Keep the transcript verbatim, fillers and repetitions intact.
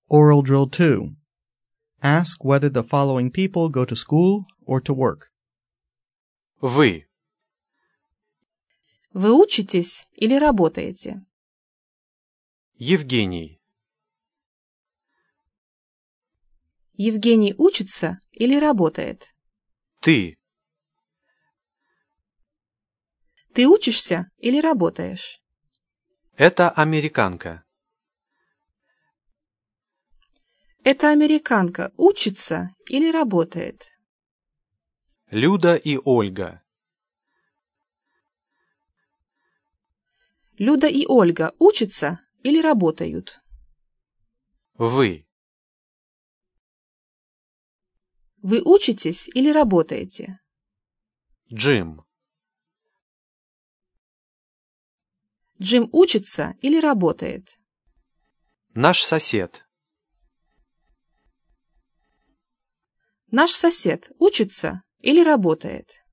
Oral Drill two. Ask whether the following people go to school or to work. Вы. Вы учитесь или работаете? Евгений. Евгений учится или работает? Ты. Ты учишься или работаешь? Это американка. Эта американка учится или работает? Люда и Ольга. Люда и Ольга учатся или работают? Вы. Вы учитесь или работаете? Джим. Джим учится или работает? Наш сосед. Наш сосед учится или работает?